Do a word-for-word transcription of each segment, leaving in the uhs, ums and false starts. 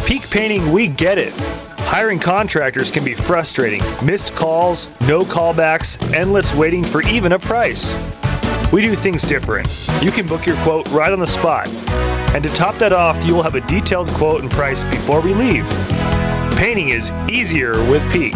Peak Painting, we get it. Hiring contractors can be frustrating. Missed calls, no callbacks, endless waiting for even a price. We do things different. You can book your quote right on the spot. And to top that off, you will have a detailed quote and price before we leave. Painting is easier with Peak.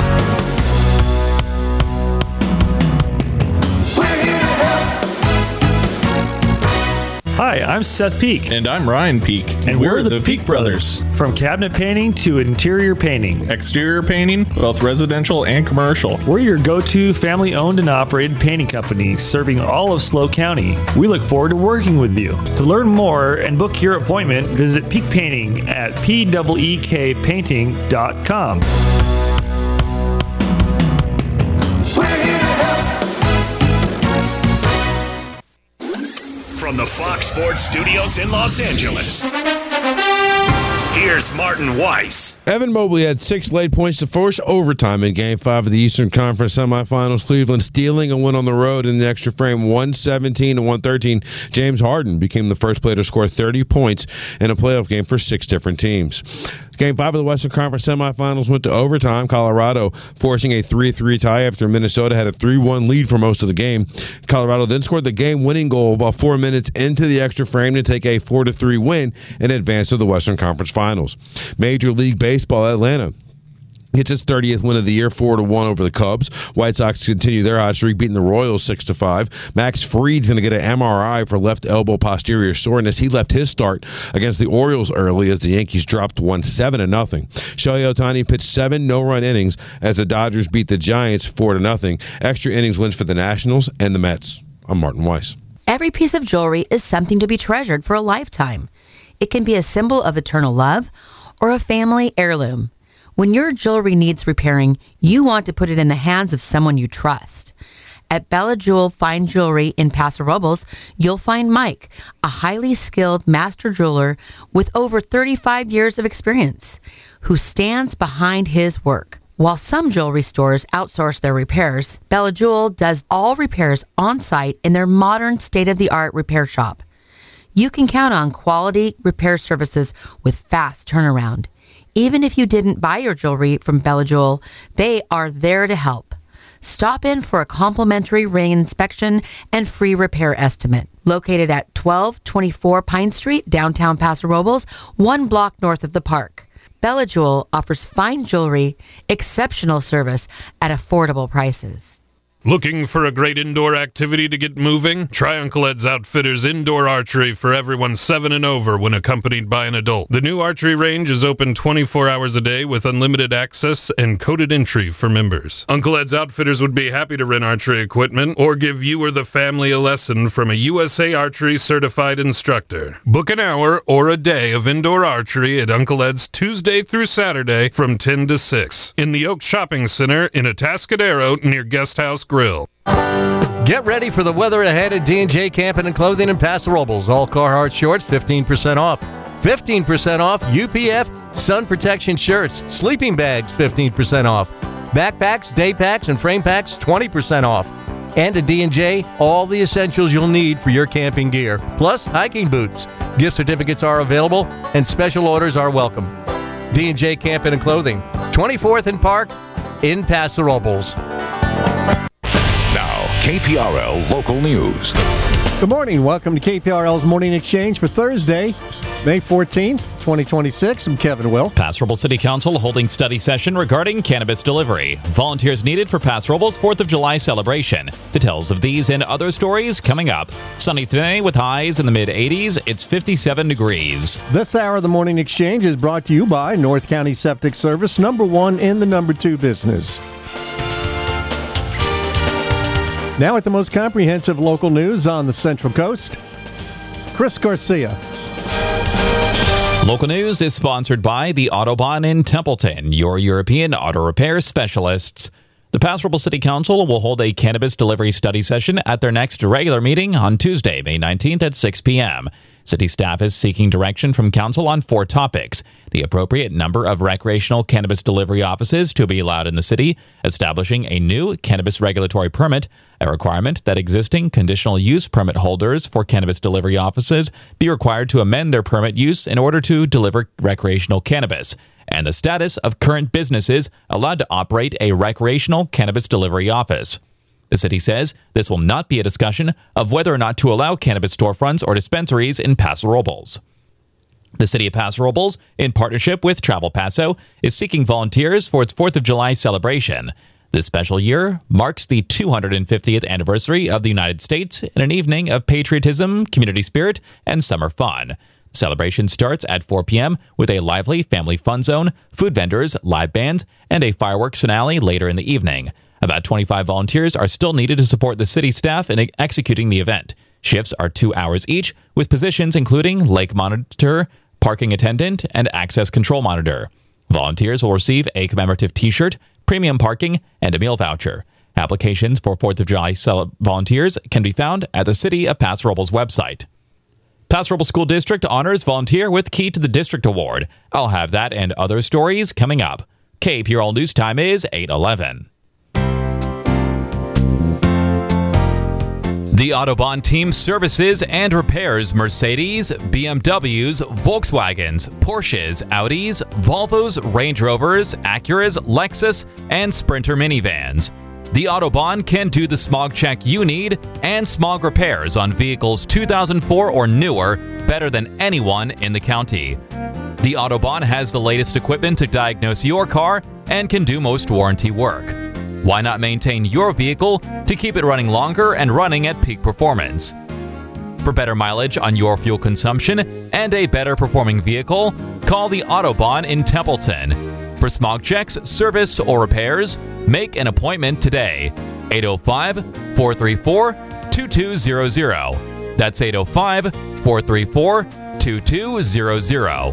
Hi, I'm Seth Peak. And I'm Ryan Peak. And we're, we're the, the Peak Brothers. Brothers. From cabinet painting to interior painting. Exterior painting, both residential and commercial. We're your go-to family-owned and operated painting company serving all of SLO County. We look forward to working with you. To learn more and book your appointment, visit Peak Painting at P E E K painting dot com. From the Fox Sports Studios in Los Angeles, here's Martin Weiss. Evan Mobley had six late points to force overtime in Game five of the Eastern Conference semifinals. Cleveland stealing a win on the road in the extra frame, one seventeen to one thirteen. James Harden became the first player to score thirty points in a playoff game for six different teams. Game five of the Western Conference semifinals went to overtime. Colorado forcing a three three tie after Minnesota had a three one lead for most of the game. Colorado then scored the game-winning goal about four minutes into the extra frame to take a four to three win and advance to the Western Conference Finals. Major League Baseball, Atlanta gets its thirtieth win of the year, four to one over the Cubs. White Sox continue their hot streak, beating the Royals six to five. Max Fried's going to get an M R I for left elbow posterior soreness. He left his start against the Orioles early as the Yankees dropped one seven to nothing. Shohei Ohtani pitched seven no-run innings as the Dodgers beat the Giants four to nothing. Extra innings wins for the Nationals and the Mets. I'm Martin Weiss. Every piece of jewelry is something to be treasured for a lifetime. It can be a symbol of eternal love or a family heirloom. When your jewelry needs repairing, you want to put it in the hands of someone you trust. At Bella Jewel Fine Jewelry in Paso Robles, you'll find Mike, a highly skilled master jeweler with over thirty-five years of experience, who stands behind his work. While some jewelry stores outsource their repairs, Bella Jewel does all repairs on-site in their modern state-of-the-art repair shop. You can count on quality repair services with fast turnaround. Even if you didn't buy your jewelry from Bella Jewel, they are there to help. Stop in for a complimentary ring inspection and free repair estimate. Located at twelve twenty-four Pine Street, downtown Paso Robles, one block north of the park. Bella Jewel offers fine jewelry, exceptional service at affordable prices. Looking for a great indoor activity to get moving? Try Uncle Ed's Outfitters Indoor Archery for everyone seven and over when accompanied by an adult. The new archery range is open twenty-four hours a day with unlimited access and coded entry for members. Uncle Ed's Outfitters would be happy to rent archery equipment or give you or the family a lesson from a U S A Archery certified instructor. Book an hour or a day of indoor archery at Uncle Ed's Tuesday through Saturday from ten to six in the Oak Shopping Center in Atascadero near Guest House Grill. Get ready for the weather ahead at D and J Camping and Clothing in Paso Robles. All Carhartt shorts, fifteen percent off. fifteen percent off U P F sun protection shirts. Sleeping bags, fifteen percent off. Backpacks, day packs, and frame packs, twenty percent off. And at D and J, all the essentials you'll need for your camping gear, plus hiking boots. Gift certificates are available, and special orders are welcome. D and J Camping and Clothing, twenty-fourth and Park in Paso Robles. K P R L Local News. Good morning. Welcome to K P R L's Morning Exchange for Thursday, May fourteenth, twenty twenty-six. I'm Kevin Will. Paso Robles City Council holding study session regarding cannabis delivery. Volunteers needed for Paso Robles fourth of July celebration. Details of these and other stories coming up. Sunny today with highs in the mid eighties. It's fifty-seven degrees. This hour of the Morning Exchange is brought to you by North County Septic Service, number one in the number two business. Now at the most comprehensive local news on the Central Coast, Chris Garcia. Local news is sponsored by the Autobahn in Templeton, your European auto repair specialists. The Paso Robles City Council will hold a cannabis delivery study session at their next regular meeting on Tuesday, May nineteenth at six p.m. City staff is seeking direction from council on four topics: the appropriate number of recreational cannabis delivery offices to be allowed in the city, establishing a new cannabis regulatory permit, a requirement that existing conditional use permit holders for cannabis delivery offices be required to amend their permit use in order to deliver recreational cannabis, and the status of current businesses allowed to operate a recreational cannabis delivery office. The city says this will not be a discussion of whether or not to allow cannabis storefronts or dispensaries in Paso Robles. The city of Paso Robles, in partnership with Travel Paso, is seeking volunteers for its fourth of July celebration. This special year marks the two hundred fiftieth anniversary of the United States in an evening of patriotism, community spirit, and summer fun. Celebration starts at four p.m. with a lively family fun zone, food vendors, live bands, and a fireworks finale later in the evening. About twenty-five volunteers are still needed to support the city staff in executing the event. Shifts are two hours each, with positions including lake monitor, parking attendant, and access control monitor. Volunteers will receive a commemorative T-shirt, premium parking, and a meal voucher. Applications for fourth of July cel- volunteers can be found at the City of Paso Robles website. Paso Robles School District honors volunteer with Key to the District Award. I'll have that and other stories coming up. K P R L News Time is eight eleven. The Autobahn team services and repairs Mercedes, B M Ws, Volkswagens, Porsches, Audis, Volvos, Range Rovers, Acuras, Lexus, and Sprinter minivans. The Autobahn can do the smog check you need and smog repairs on vehicles two thousand four or newer better than anyone in the county. The Autobahn has the latest equipment to diagnose your car and can do most warranty work. Why not maintain your vehicle to keep it running longer and running at peak performance? For better mileage on your fuel consumption and a better performing vehicle, call the Autobahn in Templeton. For smog checks, service, or repairs, make an appointment today. eight oh five, four three four, two two zero zero. That's eight oh five, four three four, two two zero zero.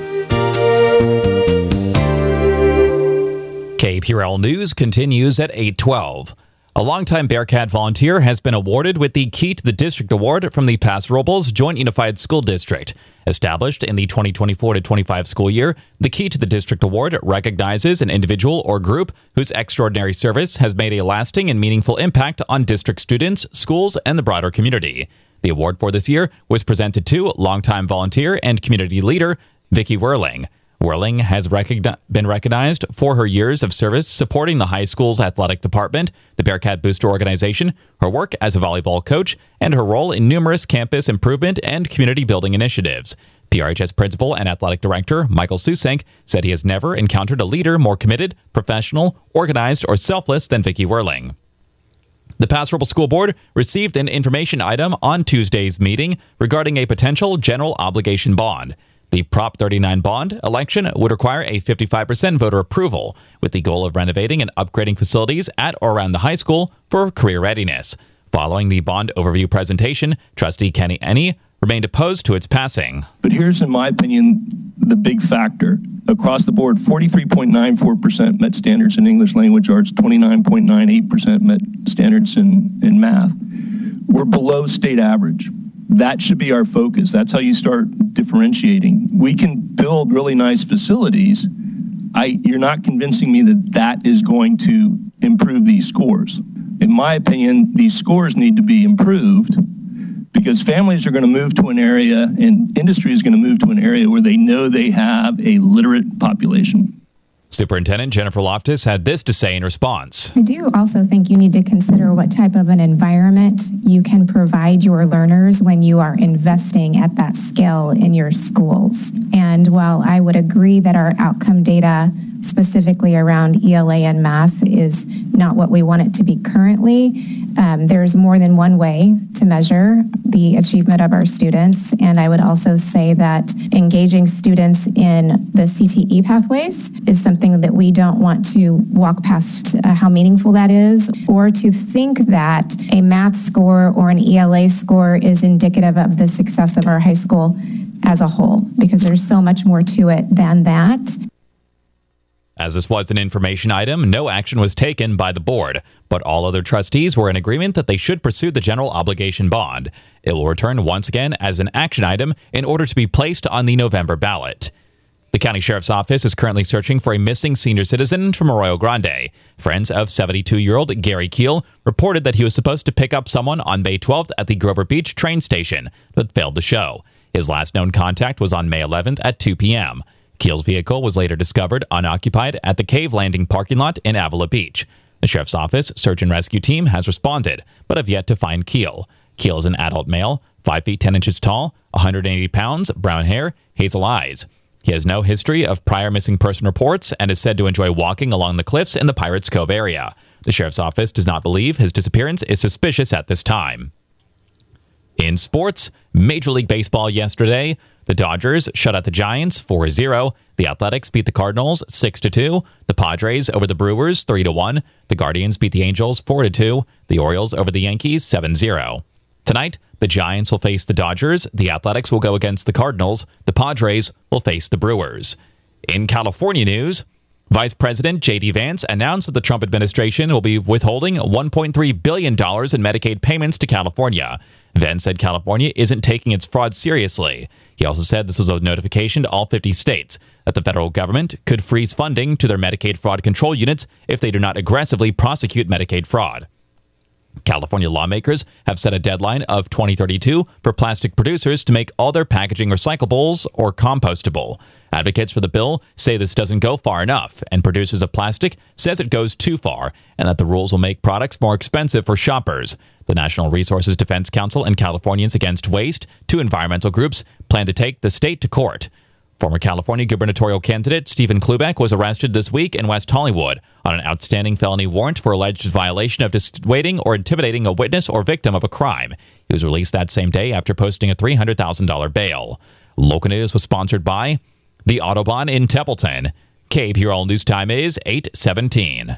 K P R L News continues at eight twelve. A longtime Bearcat volunteer has been awarded with the Key to the District Award from the Paso Robles Joint Unified School District. Established in the twenty twenty-four to twenty-five school year, the Key to the District Award recognizes an individual or group whose extraordinary service has made a lasting and meaningful impact on district students, schools, and the broader community. The award for this year was presented to longtime volunteer and community leader Vicki Whirling. Whirling has recogni- been recognized for her years of service supporting the high school's athletic department, the Bearcat Booster Organization, her work as a volleyball coach, and her role in numerous campus improvement and community building initiatives. P R H S Principal and Athletic Director Michael Susenk said he has never encountered a leader more committed, professional, organized, or selfless than Vicki Whirling. The Paso Robles School Board received an information item on Tuesday's meeting regarding a potential general obligation bond. The Prop thirty-nine bond election would require a fifty-five percent voter approval, with the goal of renovating and upgrading facilities at or around the high school for career readiness. Following the bond overview presentation, Trustee Kenny Enney remained opposed to its passing. But here's, in my opinion, the big factor. Across the board, forty-three point nine four percent met standards in English language arts, twenty-nine point nine eight percent met standards in, in math. We're below state average. That should be our focus. That's how you start differentiating. We can build really nice facilities. I, you're not convincing me that that is going to improve these scores. In my opinion, these scores need to be improved because families are going to move to an area and industry is going to move to an area where they know they have a literate population. Superintendent Jennifer Loftus had this to say in response. I do also think you need to consider what type of an environment you can provide your learners when you are investing at that scale in your schools. And while I would agree that our outcome data specifically around E L A and math is not what we want it to be currently, um, there's more than one way to measure the achievement of our students. And I would also say that engaging students in the C T E pathways is something that we don't want to walk past uh, how meaningful that is, or to think that a math score or an E L A score is indicative of the success of our high school as a whole, because there's so much more to it than that. As this was an information item, no action was taken by the board, but all other trustees were in agreement that they should pursue the general obligation bond. It will return once again as an action item in order to be placed on the November ballot. The county sheriff's office is currently searching for a missing senior citizen from Arroyo Grande. Friends of seventy-two-year-old Gary Keel reported that he was supposed to pick up someone on May twelfth at the Grover Beach train station, but failed to show. His last known contact was on May eleventh at two p.m. Keel's vehicle was later discovered unoccupied at the Cave Landing parking lot in Avila Beach. The sheriff's office search and rescue team has responded, but have yet to find Keel. Keel is an adult male, five feet ten inches tall, one hundred eighty pounds, brown hair, hazel eyes. He has no history of prior missing person reports and is said to enjoy walking along the cliffs in the Pirates Cove area. The sheriff's office does not believe his disappearance is suspicious at this time. In sports, Major League Baseball yesterday, the Dodgers shut out the Giants four to zero. The Athletics beat the Cardinals six to two. The Padres over the Brewers three to one. The Guardians beat the Angels four to two. The Orioles over the Yankees seven to zero. Tonight, the Giants will face the Dodgers. The Athletics will go against the Cardinals. The Padres will face the Brewers. In California news, Vice President J D Vance announced that the Trump administration will be withholding one point three billion dollars in Medicaid payments to California. Vance said California isn't taking its fraud seriously. He also said this was a notification to all fifty states that the federal government could freeze funding to their Medicaid fraud control units if they do not aggressively prosecute Medicaid fraud. California lawmakers have set a deadline of twenty thirty-two for plastic producers to make all their packaging recyclables or compostable. Advocates for the bill say this doesn't go far enough, and producers of plastic says it goes too far, and that the rules will make products more expensive for shoppers. The National Resources Defense Council and Californians Against Waste, two environmental groups, plan to take the state to court. Former California gubernatorial candidate Stephen Klubeck was arrested this week in West Hollywood on an outstanding felony warrant for alleged violation of dissuading or intimidating a witness or victim of a crime. He was released that same day after posting a three hundred thousand dollars bail. Local News was sponsored by the Autobahn in Templeton. K P R L News Time is eight seventeen.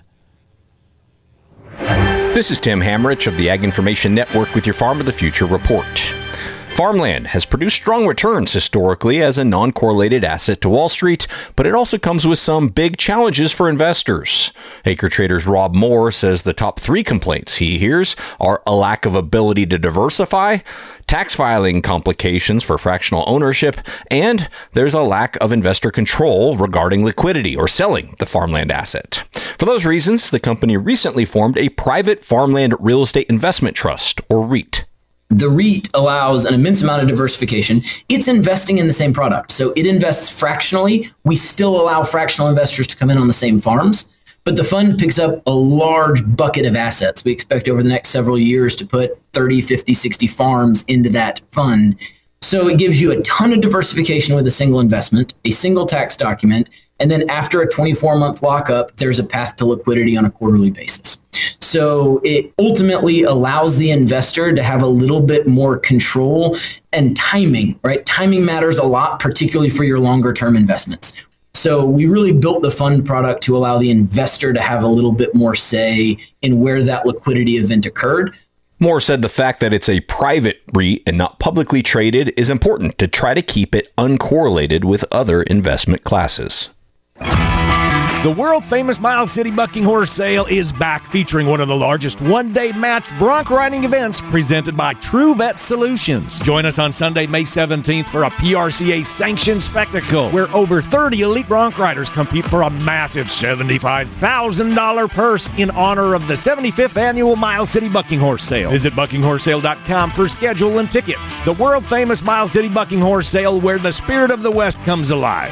This is Tim Hamrich of the Ag Information Network with your Farm of the Future report. Farmland has produced strong returns historically as a non-correlated asset to Wall Street, but it also comes with some big challenges for investors. Acre Trader's Rob Moore says the top three complaints he hears are a lack of ability to diversify, tax filing complications for fractional ownership, and there's a lack of investor control regarding liquidity or selling the farmland asset. For those reasons, the company recently formed a private farmland real estate investment trust, or REIT. The REIT allows an immense amount of diversification. It's investing in the same product. So it invests fractionally. We still allow fractional investors to come in on the same farms, but the fund picks up a large bucket of assets. We expect over the next several years to put thirty, fifty, sixty farms into that fund. So it gives you a ton of diversification with a single investment, a single tax document, and then after a twenty-four month lockup, there's a path to liquidity on a quarterly basis. So it ultimately allows the investor to have a little bit more control and timing, right? Timing matters a lot, particularly for your longer term investments. So we really built the fund product to allow the investor to have a little bit more say in where that liquidity event occurred. Moore said the fact that it's a private REIT and not publicly traded is important to try to keep it uncorrelated with other investment classes. The world-famous Miles City Bucking Horse Sale is back, featuring one of the largest one-day matched bronc riding events presented by True Vet Solutions. Join us on Sunday, May seventeenth for a P R C A-sanctioned spectacle where over thirty elite bronc riders compete for a massive seventy-five thousand dollars purse in honor of the seventy-fifth Annual Miles City Bucking Horse Sale. Visit bucking horse sale dot com for schedule and tickets. The world-famous Miles City Bucking Horse Sale, where the spirit of the West comes alive.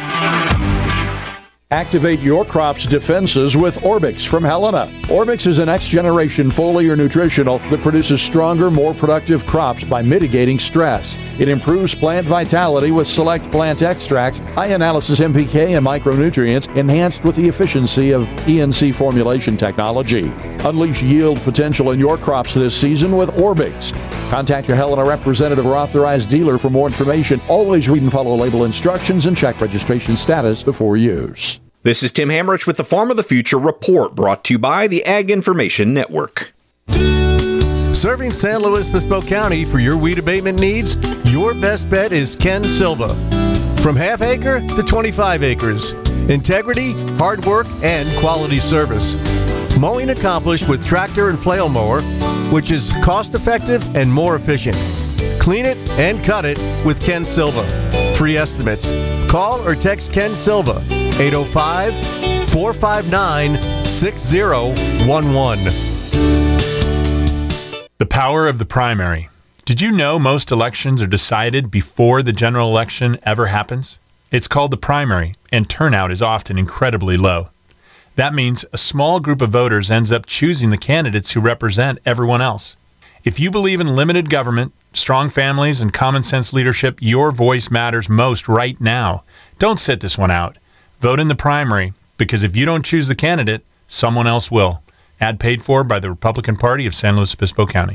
Activate your crop's defenses with Orbix from Helena. Orbix is a next-generation foliar nutritional that produces stronger, more productive crops by mitigating stress. It improves plant vitality with select plant extracts, high-analysis M P K, and micronutrients, enhanced with the efficiency of E N C formulation technology. Unleash yield potential in your crops this season with Orbix. Contact your Helena representative or authorized dealer for more information. Always read and follow label instructions and check registration status before use. This is Tim Hamrich with the Farm of the Future report, brought to you by the Ag Information Network. Serving San Luis Obispo County for your weed abatement needs, your best bet is Ken Silva. From half acre to twenty-five acres. Integrity, hard work, and quality service. Mowing accomplished with tractor and flail mower, which is cost-effective and more efficient. Clean it and cut it with Ken Silva. Free estimates. Call or text Ken Silva, eight oh five, four five nine, six oh one one. The power of the primary. Did you know most elections are decided before the general election ever happens? It's called the primary, and turnout is often incredibly low. That means a small group of voters ends up choosing the candidates who represent everyone else. If you believe in limited government, strong families, and common sense leadership, your voice matters most right now. Don't sit this one out. Vote in the primary, because if you don't choose the candidate, someone else will. Ad paid for by the Republican Party of San Luis Obispo County.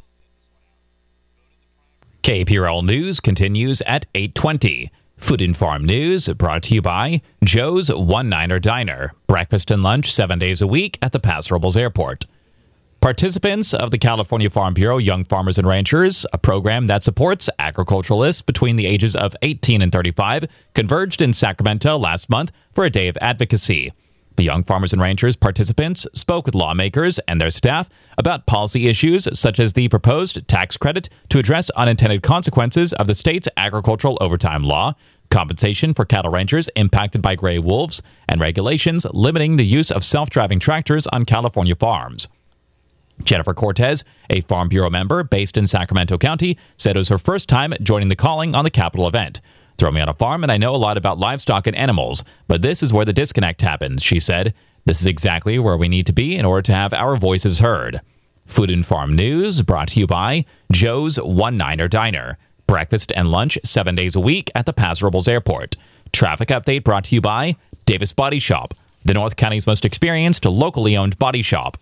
K P R L News continues at eight twenty. Food and Farm News brought to you by Joe's One-Niner Diner. Breakfast and lunch seven days a week at the Paso Robles Airport. Participants of the California Farm Bureau Young Farmers and Ranchers, a program that supports agriculturalists between the ages of eighteen and thirty-five, converged in Sacramento last month for a day of advocacy. The Young Farmers and Ranchers participants spoke with lawmakers and their staff about policy issues such as the proposed tax credit to address unintended consequences of the state's agricultural overtime law, compensation for cattle ranchers impacted by gray wolves, and regulations limiting the use of self-driving tractors on California farms. Jennifer Cortez, a Farm Bureau member based in Sacramento County, said it was her first time joining the calling on the Capitol event. Throw me on a farm and I know a lot about livestock and animals, but this is where the disconnect happens, she said. This is exactly where we need to be in order to have our voices heard. Food and Farm News brought to you by Joe's One-Niner Diner. Breakfast and lunch seven days a week at the Paso Robles Airport. Traffic update brought to you by Davis Body Shop, the North County's most experienced locally owned body shop.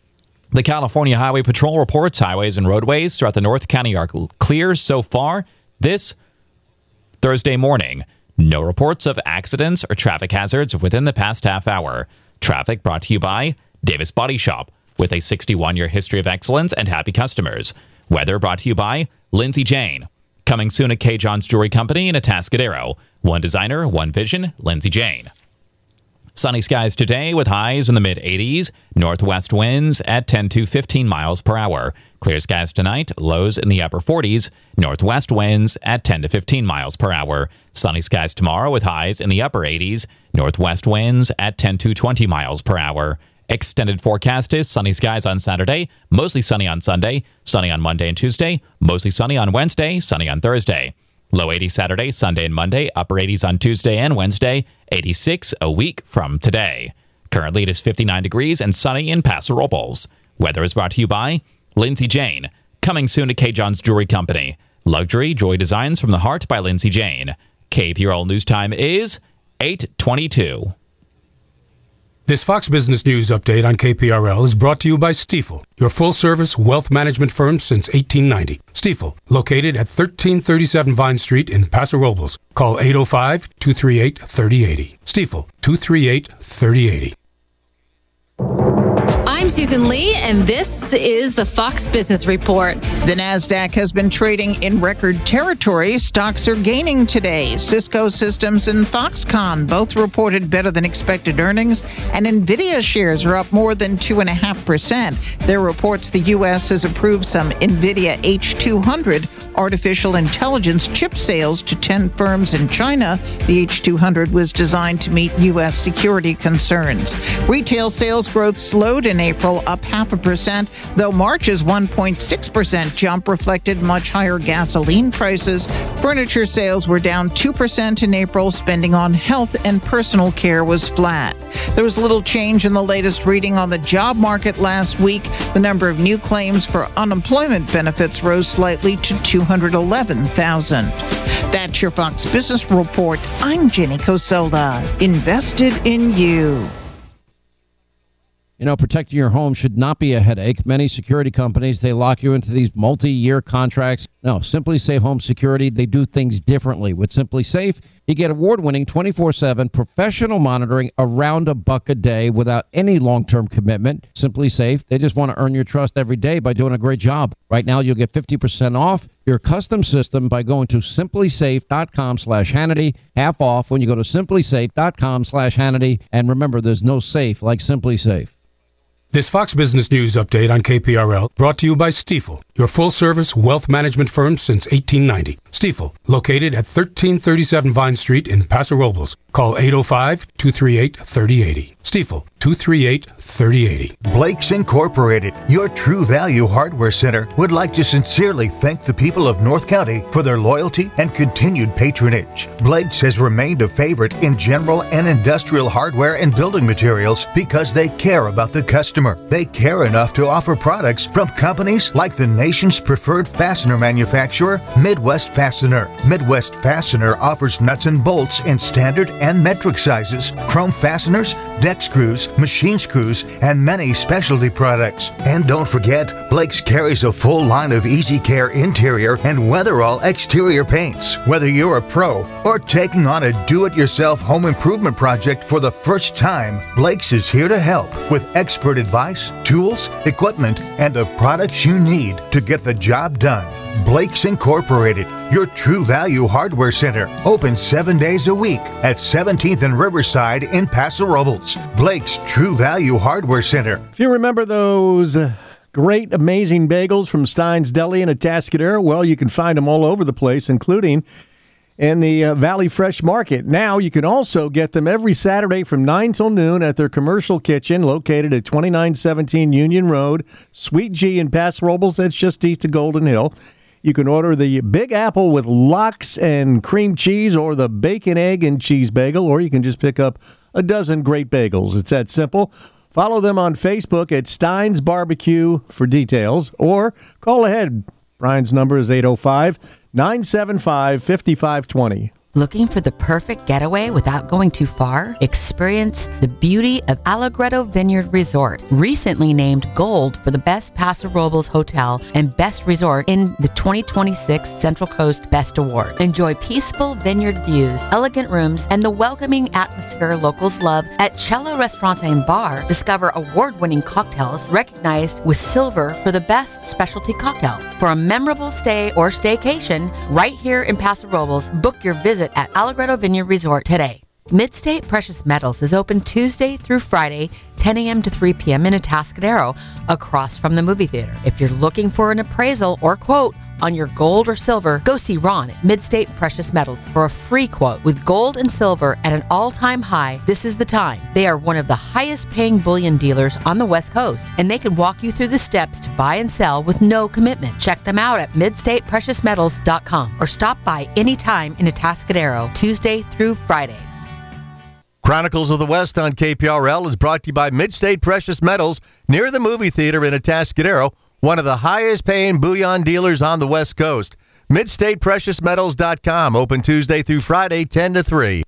The California Highway Patrol reports highways and roadways throughout the North County are clear so far this Thursday morning. No reports of accidents or traffic hazards within the past half hour. Traffic brought to you by Davis Body Shop, with a sixty-one-year history of excellence and happy customers. Weather brought to you by Lindsay Jane. Coming soon at K. John's Jewelry Company in Atascadero. One designer, one vision, Lindsay Jane. Sunny skies today with highs in the mid-eighties. Northwest winds at ten to fifteen miles per hour. Clear skies tonight, lows in the upper forties. Northwest winds at ten to fifteen miles per hour. Sunny skies tomorrow with highs in the upper eighties. Northwest winds at ten to twenty miles per hour. Extended forecast is sunny skies on Saturday, mostly sunny on Sunday, sunny on Monday and Tuesday, mostly sunny on Wednesday, sunny on Thursday. Low eighties Saturday, Sunday and Monday, upper eighties on Tuesday and Wednesday, eighty-six a week from today. Currently it is fifty-nine degrees and sunny in Paso Robles. Weather is brought to you by Lindsay Jane. Coming soon to K. John's Jewelry Company. Luxury Joy Designs from the Heart by Lindsay Jane. K P R L News Time is eight twenty-two. This Fox Business News update on K P R L is brought to you by Stifel, your full-service wealth management firm since eighteen ninety. Stifel, located at thirteen thirty-seven Vine Street in Paso Robles. Call eight oh five, two three eight, three oh eight oh. Stifel, two three eight, three oh eight oh. I'm Susan Lee, and this is the Fox Business Report. The NASDAQ has been trading in record territory. Stocks are gaining today. Cisco Systems and Foxconn both reported better than expected earnings, and NVIDIA shares are up more than two point five percent. Their reports the U S has approved some NVIDIA H two hundred artificial intelligence chip sales to ten firms in China. The H two hundred was designed to meet U S security concerns. Retail sales growth slowed in April, up half a percent, though March's one point six percent jump reflected much higher gasoline prices. Furniture sales were down two percent in April. Spending on health and personal care was flat. There was little change in the latest reading on the job market last week. The number of new claims for unemployment benefits rose slightly to two hundred eleven thousand. That's your Fox Business Report. I'm Jenny Cosola. Invested in you. You know, protecting your home should not be a headache. Many security companies, they lock you into these multi-year contracts. No, Simply Safe Home Security, they do things differently. With Simply Safe, You get award-winning twenty-four seven professional monitoring around a buck a day without any long-term commitment. Simply Safe, they just want to earn your trust every day by doing a great job. Right now, you'll get fifty percent off your custom system by going to simplysafe.com slash Hannity. Half off when you go to simplysafe.com slash Hannity. And remember, there's no safe like Simply Safe. This Fox Business News update on K P R L brought to you by Stifel, your full-service wealth management firm since eighteen ninety. Stifel, located at thirteen thirty-seven Vine Street in Paso Robles. Call eight oh five, two three eight, three oh eight oh. Stifel, two three eight, three oh eight oh. Blake's Incorporated, your True Value Hardware Center, would like to sincerely thank the people of North County for their loyalty and continued patronage. Blake's has remained a favorite in general and industrial hardware and building materials because they care about the customer. They care enough to offer products from companies like the nation's preferred fastener manufacturer, Midwest Fastener. Midwest Fastener offers nuts and bolts in standard and metric sizes, chrome fasteners, deck screws, machine screws, and many specialty products. And don't forget, Blake's carries a full line of Easy Care interior and Weatherall exterior paints. Whether you're a pro or taking on a do-it-yourself home improvement project for the first time, Blake's is here to help with expert advice, tools, equipment, and the products you need to get the job done. Blake's Incorporated, your True Value Hardware Center, open seven days a week at seventeenth and Riverside in Paso Robles. Blake's True Value Hardware Center. If you remember those uh, great, amazing bagels from Stein's Deli in Atascadero, well, you can find them all over the place, including in the uh, Valley Fresh Market. Now you can also get them every Saturday from nine till noon at their commercial kitchen located at twenty-nine seventeen Union Road, Suite G in Paso Robles. That's just east of Golden Hill. You can order the Big Apple with lox and cream cheese or the bacon, egg, and cheese bagel, or you can just pick up a dozen great bagels. It's that simple. Follow them on Facebook at Stein's Barbecue for details, or call ahead. Brian's number is eight oh five, nine seven five, five five two oh. Looking for the perfect getaway without going too far? Experience the beauty of Allegretto Vineyard Resort, recently named Gold for the best Paso Robles hotel and best resort in the twenty twenty-six Central Coast Best Award. Enjoy peaceful vineyard views, elegant rooms, and the welcoming atmosphere locals love at Cello Restaurant and Bar. Discover award-winning cocktails recognized with silver for the best specialty cocktails. For a memorable stay or staycation right here in Paso Robles, book your visit at Allegretto Vineyard Resort today. Midstate Precious Metals is open Tuesday through Friday, ten a.m. to three p.m. in Atascadero, across from the movie theater. If you're looking for an appraisal or quote on your gold or silver, go see Ron at Midstate Precious Metals for a free quote. With gold and silver at an all-time high, this is the time. They are one of the highest-paying bullion dealers on the West Coast, and they can walk you through the steps to buy and sell with no commitment. Check them out at midstate precious metals dot com or stop by anytime in Atascadero, Tuesday through Friday. Chronicles of the West on K P R L is brought to you by Midstate Precious Metals near the movie theater in Atascadero, one of the highest paying bullion dealers on the West Coast. midstate precious metals dot com, open Tuesday through Friday, ten to three.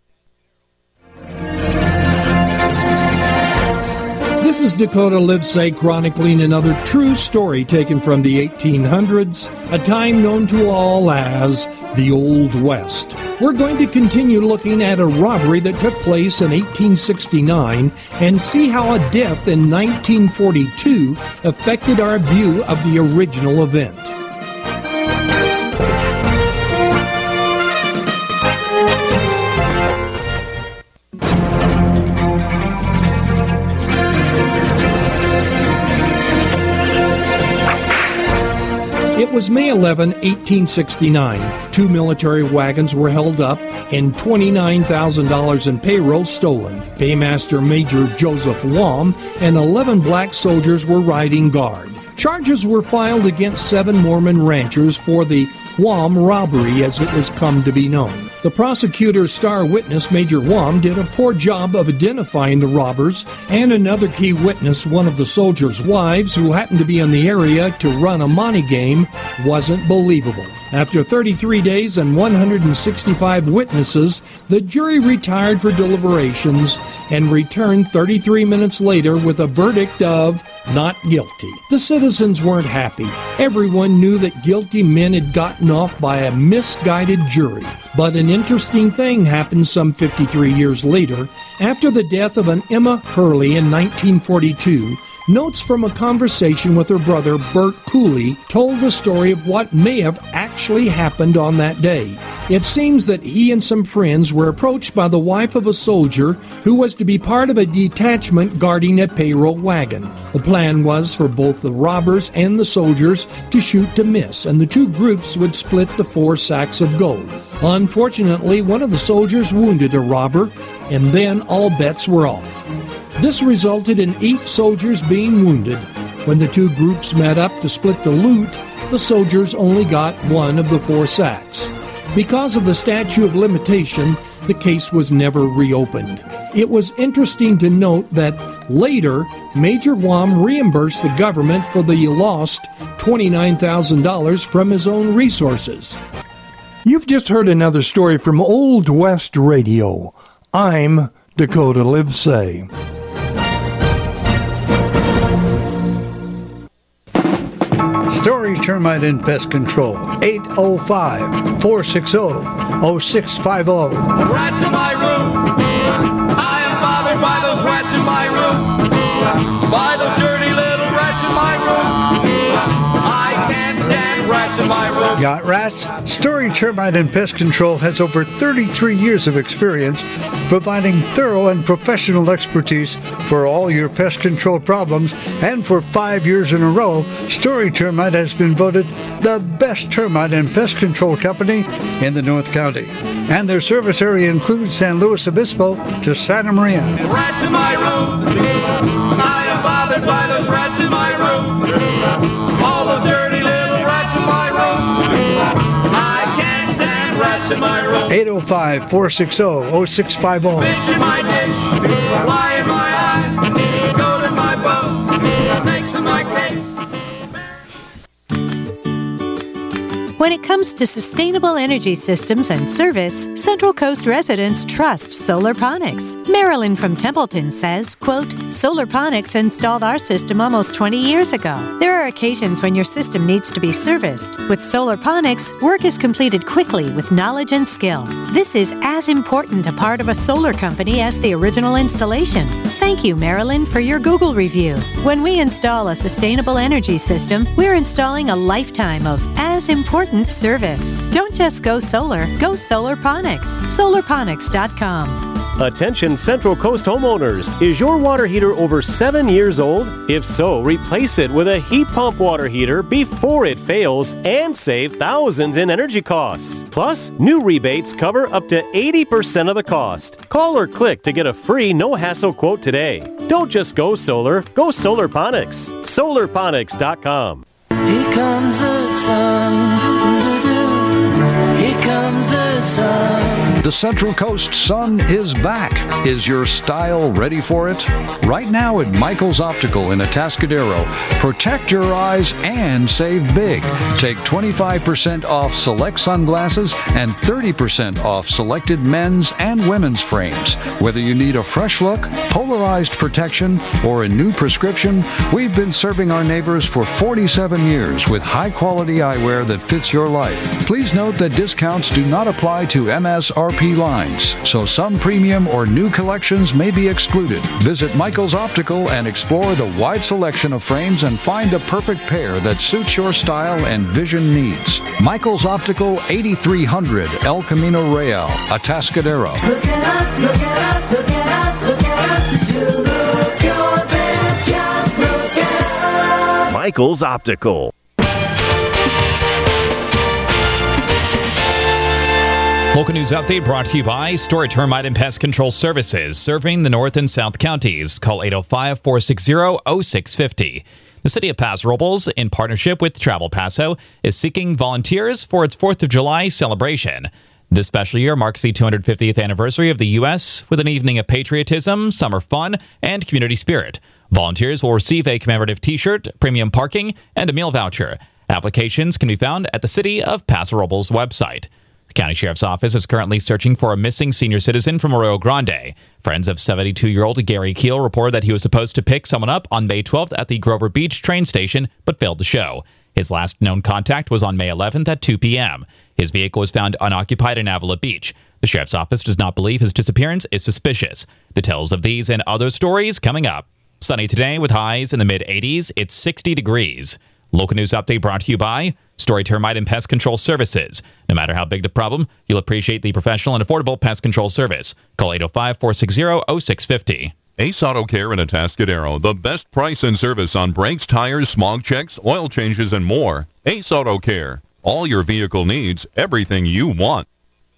This is Dakota Livesay chronicling another true story taken from the eighteen hundreds, a time known to all as the Old West. We're going to continue looking at a robbery that took place in eighteen sixty-nine and see how a death in nineteen forty-two affected our view of the original event. It was May eleventh, eighteen sixty-nine. Two military wagons were held up and twenty-nine thousand dollars in payroll stolen. Paymaster Major Joseph Wam and eleven black soldiers were riding guard. Charges were filed against seven Mormon ranchers for the Wam robbery, as it was come to be known. The prosecutor's star witness, Major Wam, did a poor job of identifying the robbers, and another key witness, one of the soldiers' wives, who happened to be in the area to run a money game, wasn't believable. After thirty-three days and one hundred sixty-five witnesses, the jury retired for deliberations and returned thirty-three minutes later with a verdict of not guilty. The citizens weren't happy. Everyone knew that guilty men had gotten off by a misguided jury. But an interesting thing happened some fifty-three years later. After the death of an Emma Hurley in nineteen forty-two, notes from a conversation with her brother, Bert Cooley, told the story of what may have actually happened on that day. It seems that he and some friends were approached by the wife of a soldier who was to be part of a detachment guarding a payroll wagon. The plan was for both the robbers and the soldiers to shoot to miss, and the two groups would split the four sacks of gold. Unfortunately, one of the soldiers wounded a robber, and then all bets were off. This resulted in eight soldiers being wounded. When the two groups met up to split the loot, the soldiers only got one of the four sacks. Because of the statute of limitation, the case was never reopened. It was interesting to note that later, Major Wham reimbursed the government for the lost twenty-nine thousand dollars from his own resources. You've just heard another story from Old West Radio. I'm Dakota Livesay. Story Termite and Pest Control, eight oh five, four six zero, oh six five zero. Rats in my room. I am bothered by those rats in my room. By those dirty little rats in my room. I can't stand rats in my room. Got rats? Story Termite and Pest Control has over thirty-three years of experience providing thorough and professional expertise for all your pest control problems, and for five years in a row, Story Termite has been voted the best termite and pest control company in the North County. And their service area includes San Luis Obispo to Santa Maria. Rats in my room. I am bothered by those rats in my room. All those dirty little rats in my room. I can't stand rats in my room. eight oh five, four six zero, oh six five zero. Fish in my dish, fly in my eye, goat in my boat, snakes in my case. When it comes to sustainable energy systems and service, Central Coast residents trust Solarponics. Marilyn from Templeton says, quote, Solarponics installed our system almost twenty years ago. There are occasions when your system needs to be serviced. With Solarponics, work is completed quickly with knowledge and skill. This is as important a part of a solar company as the original installation. Thank you, Marilyn, for your Google review. When we install a sustainable energy system, we're installing a lifetime of as important service. Don't just go solar, go Solarponics. Solarponics dot com. Attention Central Coast homeowners. Is your water heater over seven years old? If so, replace it with a heat pump water heater before it fails and save thousands in energy costs. Plus, new rebates cover up to eighty percent of the cost. Call or click to get a free no-hassle quote today. Don't just go solar, go Solarponics. Solarponics dot com. Here comes the sun. Here comes the sun. The Central Coast sun is back. Is your style ready for it? Right now at Michael's Optical in Atascadero, protect your eyes and save big. Take twenty-five percent off select sunglasses and thirty percent off selected men's and women's frames. Whether you need a fresh look, polarized protection, or a new prescription, we've been serving our neighbors for forty-seven years with high-quality eyewear that fits your life. Please note that discounts do not apply to M S R P lines, so some premium or new collections may be excluded. Visit Michael's Optical and explore the wide selection of frames and find the perfect pair that suits your style and vision needs. Michael's Optical, eighty-three hundred El Camino Real, Atascadero. Look at us, look at us, look at us, look at us. You look your best, just look at us. Michael's Optical. Local news update brought to you by Story Termite and Pest Control Services, serving the North and South counties. Call eight oh five, four six zero, oh six five oh. The city of Paso Robles, in partnership with Travel Paso, is seeking volunteers for its fourth of July celebration. This special year marks the two hundred fiftieth anniversary of the U S with an evening of patriotism, summer fun, and community spirit. Volunteers will receive a commemorative t-shirt, premium parking, and a meal voucher. Applications can be found at the City of Paso Robles website. County Sheriff's Office is currently searching for a missing senior citizen from Arroyo Grande. Friends of seventy-two-year-old Gary Keel reported that he was supposed to pick someone up on May twelfth at the Grover Beach train station, but failed to show. His last known contact was on May eleventh at two p.m. His vehicle was found unoccupied in Avila Beach. The Sheriff's Office does not believe his disappearance is suspicious. Details of these and other stories coming up. Sunny today with highs in the mid-eighties. It's sixty degrees. Local news update brought to you by Story Termite and Pest Control Services. No matter how big the problem, you'll appreciate the professional and affordable pest control service. Call eight oh five, four six zero, oh six five oh. Ace Auto Care in Atascadero. The best price and service on brakes, tires, smog checks, oil changes, and more. Ace Auto Care. All your vehicle needs, everything you want.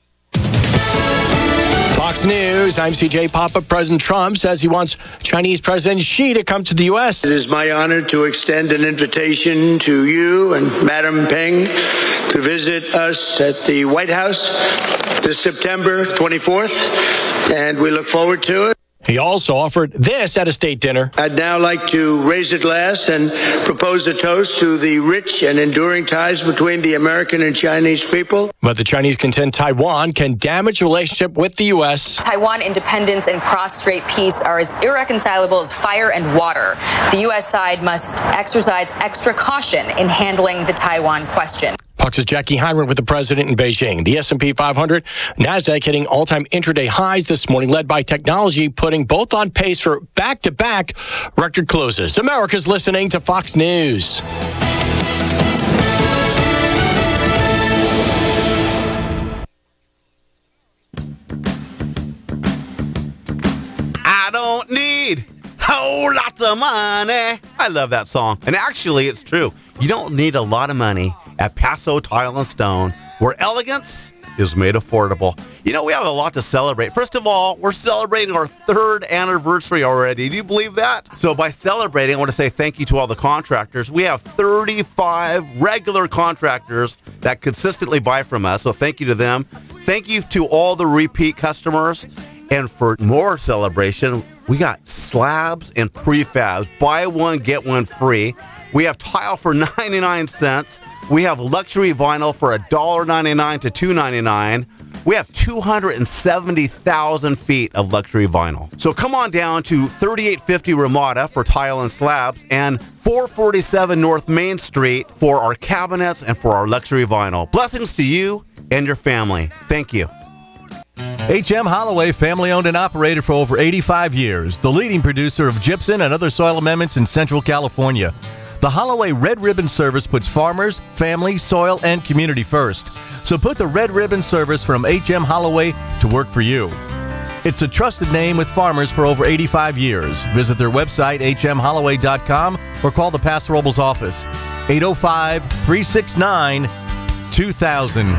Fox News, I'm C J Papa. President Trump says he wants Chinese President Xi to come to the U S. It is my honor to extend an invitation to you and Madam Peng to visit us at the White House this September twenty-fourth, and we look forward to it. He also offered this at a state dinner. I'd now like to raise a glass and propose a toast to the rich and enduring ties between the American and Chinese people. But the Chinese contend Taiwan can damage the relationship with the U S. Taiwan independence and cross-strait peace are as irreconcilable as fire and water. The U S side must exercise extra caution in handling the Taiwan question. Fox's Jackie Heinrich with the president in Beijing. The S and P five hundred, NASDAQ hitting all-time intraday highs this morning, led by technology, putting both on pace for back-to-back record closes. America's listening to Fox News. I don't need whole lots of money. I love that song. And actually, it's true. You don't need a lot of money at Paso Tile and Stone, where elegance is made affordable. You know, we have a lot to celebrate. First of all, we're celebrating our third anniversary already. Do you believe that? So by celebrating, I want to say thank you to all the contractors. We have thirty-five regular contractors that consistently buy from us. So thank you to them. Thank you to all the repeat customers. And for more celebration, we got slabs and prefabs. Buy one, get one free. We have tile for ninety-nine cents. We have luxury vinyl for one dollar ninety-nine to two ninety-nine. We have two hundred seventy thousand feet of luxury vinyl. So come on down to thirty-eight fifty Ramada for tile and slabs and four forty-seven North Main Street for our cabinets and for our luxury vinyl. Blessings to you and your family. Thank you. H M Holloway, family-owned and operated for over eighty-five years. The leading producer of gypsum and other soil amendments in Central California. The Holloway Red Ribbon Service puts farmers, family, soil, and community first. So put the Red Ribbon Service from H M Holloway to work for you. It's a trusted name with farmers for over eighty-five years. Visit their website, h m holloway dot com, or call the Paso Robles office, eight oh five, three six nine, two thousand.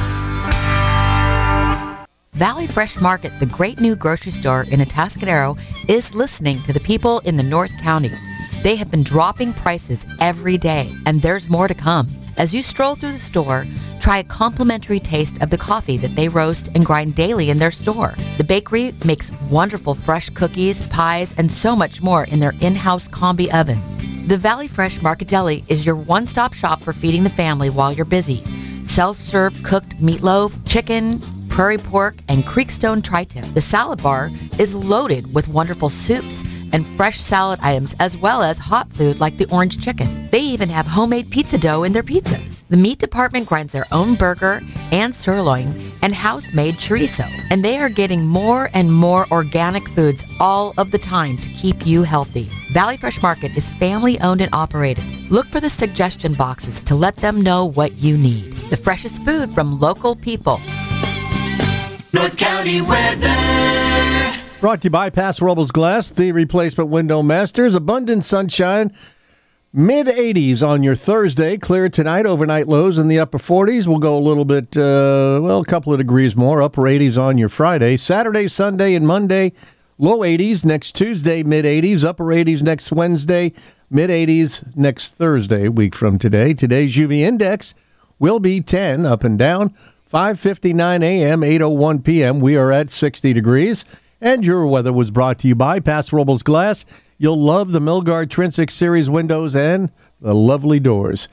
Valley Fresh Market, the great new grocery store in Atascadero, is listening to the people in the North County. They have been dropping prices every day, and there's more to come. As you stroll through the store, try a complimentary taste of the coffee that they roast and grind daily in their store. The bakery makes wonderful fresh cookies, pies, and so much more in their in-house combi oven. The Valley Fresh Market Deli is your one-stop shop for feeding the family while you're busy. Self-serve cooked meatloaf, chicken, prairie pork, and creekstone tri-tip. The salad bar is loaded with wonderful soups and fresh salad items, as well as hot food like the orange chicken. They even have homemade pizza dough in their pizzas. The meat department grinds their own burger and sirloin and house-made chorizo. And they are getting more and more organic foods all of the time to keep you healthy. Valley Fresh Market is family-owned and operated. Look for the suggestion boxes to let them know what you need. The freshest food from local people. North County weather. Brought to you by Paso Robles Glass, the replacement window masters. Abundant sunshine, mid eighties on your Thursday. Clear tonight, overnight lows in the upper forties. We'll go a little bit, uh, well, a couple of degrees more, upper eighties on your Friday. Saturday, Sunday, and Monday, low eighties. Next Tuesday, mid eighties. Upper eighties next Wednesday, mid eighties next Thursday, a week from today. Today's U V index will be ten, up and down. five fifty-nine a.m., eight oh one p.m. We are at sixty degrees. And your weather was brought to you by Paso Robles Glass. You'll love the Milgard Trinsic Series windows and the lovely doors.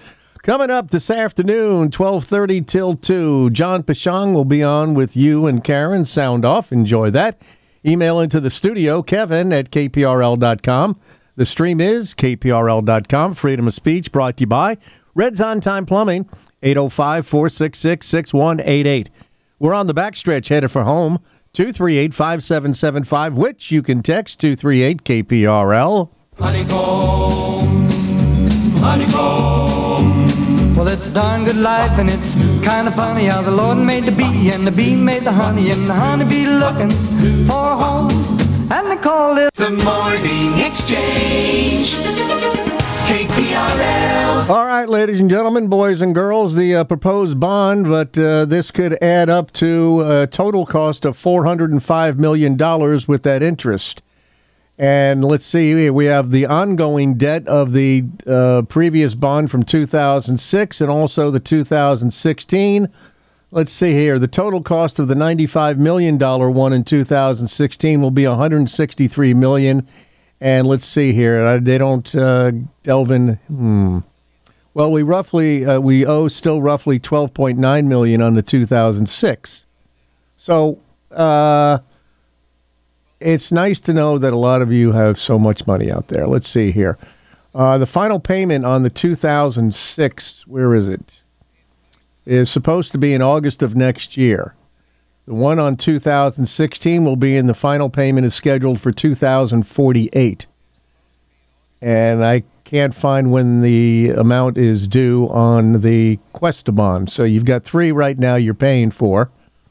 Coming up this afternoon, twelve thirty till two, John Pashang will be on with you and Karen. Sound off. Enjoy that. Email into the studio, Kevin at K P R L dot com. The stream is K P R L dot com. Freedom of speech brought to you by Red's On Time Plumbing, eight oh five, four six six, six one eight eight. We're on the backstretch headed for home, two three eight, five seven seven five, which you can text two three eight K P R L. Honeycomb, honeycomb. Well, it's a darn good life, and it's kind of funny how the Lord made the bee, and the bee made the honey, and the honeybee looking for a home, and they call it the Morning Exchange. K P R L. All right, ladies and gentlemen, boys and girls, the uh, proposed bond, but uh, this could add up to a total cost of four hundred five million dollars with that interest. And let's see, we have the ongoing debt of the uh, previous bond from two thousand six and also the two thousand sixteen. Let's see here. The total cost of the ninety-five million dollars one in two thousand sixteen will be one hundred sixty-three million dollars. And let's see here. They don't uh, delve in. Hmm. Well, we roughly uh, we owe still roughly twelve point nine million dollars on the two thousand six. So uh, it's nice to know that a lot of you have so much money out there. Let's see here. Uh, the final payment on the two thousand six, where is it? Is supposed to be in August of next year. The one on two thousand sixteen will be in the final payment is scheduled for two thousand forty-eight. And I can't find when the amount is due on the Cuesta bond. So you've got three right now you're paying for,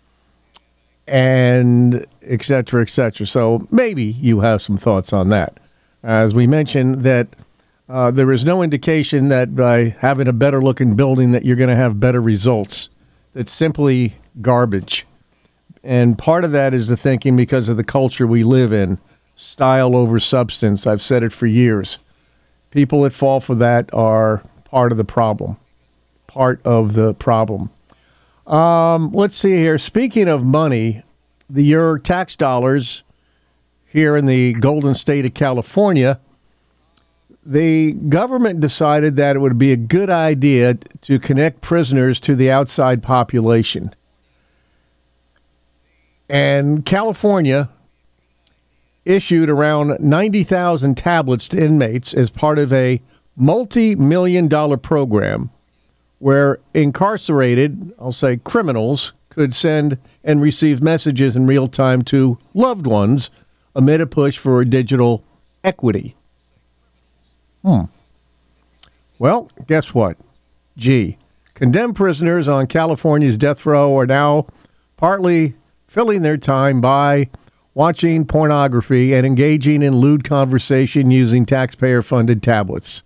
and et cetera, et cetera. So maybe you have some thoughts on that. As we mentioned, that uh, there is no indication that by having a better-looking building that you're going to have better results. It's simply garbage. And part of that is the thinking because of the culture we live in, style over substance. I've said it for years. People that fall for that are part of the problem. Part of the problem. Um, let's see here. Speaking of money, the your tax dollars here in the Golden State of California, the government decided that it would be a good idea to connect prisoners to the outside population. And California issued around ninety thousand tablets to inmates as part of a multi-million dollar program where incarcerated, I'll say criminals, could send and receive messages in real time to loved ones amid a push for digital equity. Hmm. Well, guess what? Gee, condemned prisoners on California's death row are now partly filling their time by watching pornography and engaging in lewd conversation using taxpayer-funded tablets.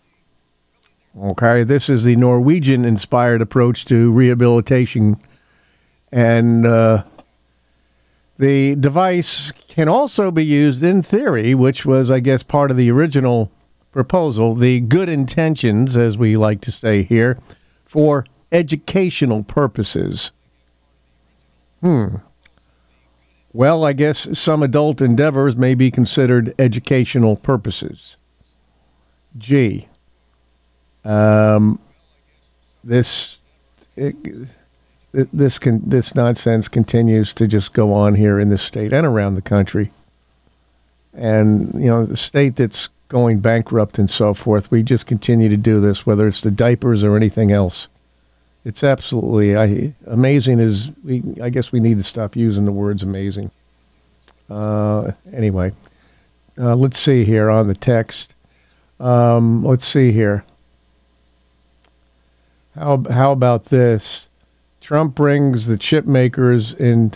Okay, this is the Norwegian-inspired approach to rehabilitation. And uh, the device can also be used in theory, which was, I guess, part of the original proposal, the good intentions, as we like to say here, for educational purposes. Hmm. Well, I guess some adult endeavors may be considered educational purposes. Gee. Um, this it, this can this nonsense continues to just go on here in this state and around the country. And, you know, the state that's going bankrupt and so forth, we just continue to do this, whether it's the diapers or anything else. It's absolutely I, amazing. Is we? I guess we need to stop using the words amazing. Uh, anyway, uh, let's see here on the text. Um, let's see here. How how about this? Trump brings the chip makers in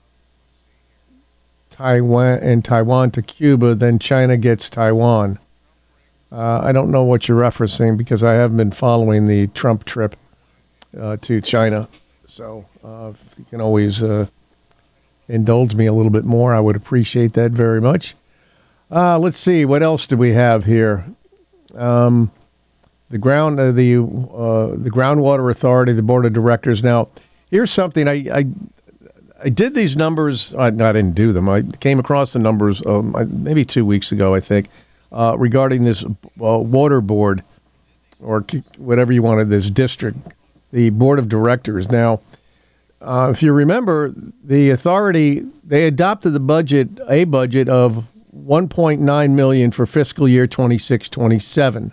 Taiwan and Taiwan to Cuba, then China gets Taiwan. Uh, I don't know what you're referencing because I haven't been following the Trump trip uh, to China. So uh, if you can always uh, indulge me a little bit more, I would appreciate that very much. Uh, let's see, what else do we have here? Um, the ground, uh, the uh, the Groundwater Authority, the Board of Directors. Now, here's something I I, I did these numbers. I, I didn't do them. I came across the numbers um, maybe two weeks ago, I think, uh, regarding this uh, water board or whatever you wanted, this district, the board of directors. Now, uh, if you remember, the authority, they adopted the budget, a budget of one point nine million dollars for fiscal year twenty-six twenty-seven.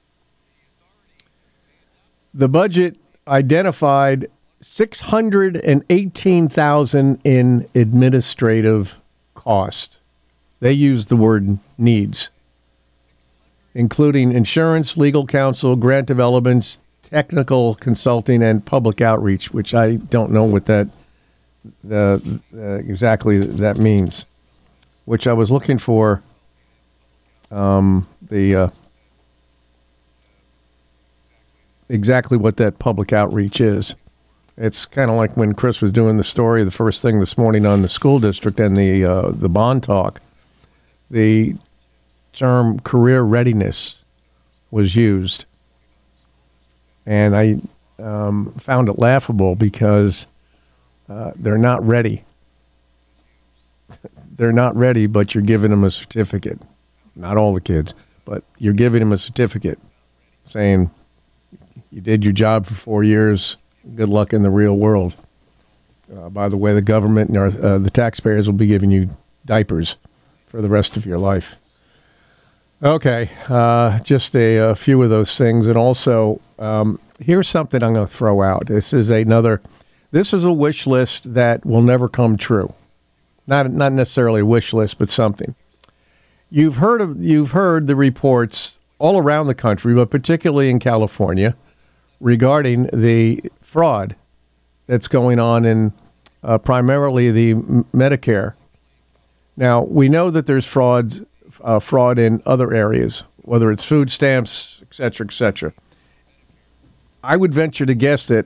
The budget identified six hundred eighteen thousand dollars in administrative cost. They used the word needs, including insurance, legal counsel, grant developments, technical consulting, and public outreach, which I don't know what that uh, uh, exactly that means, which I was looking for um, the uh, exactly what that public outreach is. It's kind of like when Chris was doing the story, the first thing this morning on the school district and the uh, the bond talk, the term career readiness was used. And I um, found it laughable because uh, they're not ready. They're not ready, but you're giving them a certificate. Not all the kids, but you're giving them a certificate saying you did your job for four years. Good luck in the real world. Uh, by the way, the government and our, uh, the taxpayers will be giving you diapers for the rest of your life. Okay, uh, just a, a few of those things. And also, um, here's something I'm going to throw out. This is another, this is a wish list that will never come true. Not not necessarily a wish list, but something. You've heard of you've heard the reports all around the country, but particularly in California, regarding the fraud that's going on in uh, primarily the Medicare. Now, we know that there's frauds, uh, fraud in other areas, whether it's food stamps, et cetera, et cetera. I would venture to guess that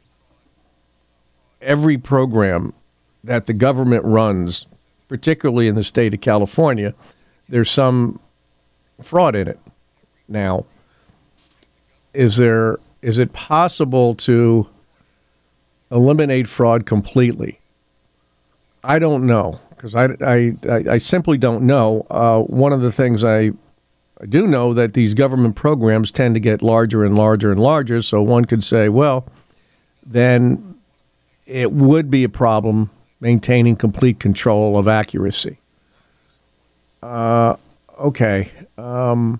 every program that the government runs, particularly in the state of California, there's some fraud in it. Now, is there is it possible to eliminate fraud completely? I don't know, because I, I, I, I simply don't know. Uh, one of the things I, I do know that these government programs tend to get larger and larger and larger, so one could say, well, then it would be a problem maintaining complete control of accuracy. Uh, okay. Um,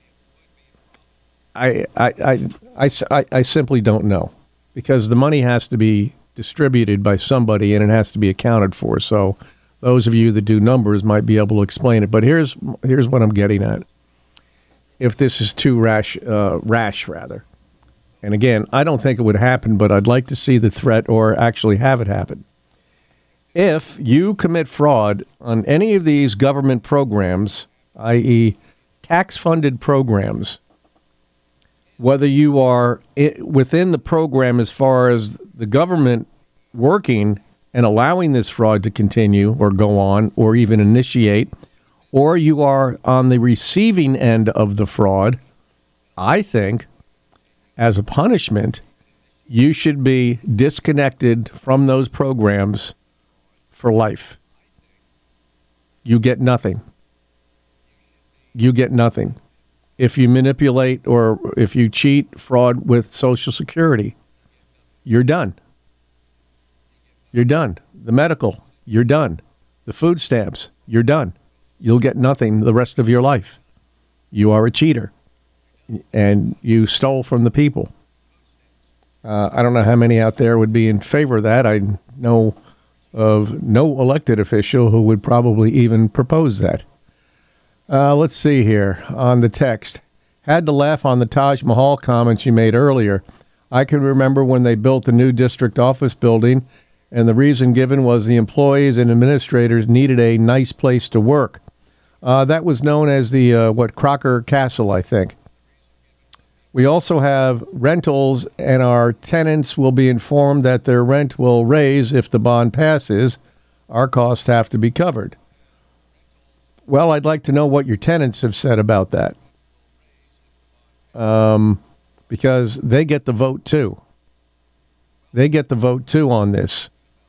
I, I, I, I, I, I simply don't know, because the money has to be distributed by somebody and it has to be accounted for. So those of you that do numbers might be able to explain it. But here's here's what I'm getting at. If this is too rash, uh, rash rather. And again, I don't think it would happen, but I'd like to see the threat or actually have it happen. If you commit fraud on any of these government programs, that is tax-funded programs, whether you are within the program as far as the government working and allowing this fraud to continue or go on or even initiate, or you are on the receiving end of the fraud, I think, as a punishment, you should be disconnected from those programs for life. You get nothing. You get nothing. If you manipulate or if you cheat, fraud with Social Security, you're done. You're done. The medical, you're done. The food stamps, you're done. You'll get nothing the rest of your life. You are a cheater, and you stole from the people. Uh, I don't know how many out there would be in favor of that. I know of no elected official who would probably even propose that. Uh, let's see here on the text. Had to laugh on the Taj Mahal comments you made earlier. I can remember when they built the new district office building, and the reason given was the employees and administrators needed a nice place to work. Uh, that was known as the, uh, what, Crocker Castle, I think. We also have rentals, and our tenants will be informed that their rent will raise if the bond passes. Our costs have to be covered. Well, I'd like to know what your tenants have said about that. Um, because they get the vote too. They get the vote too on this.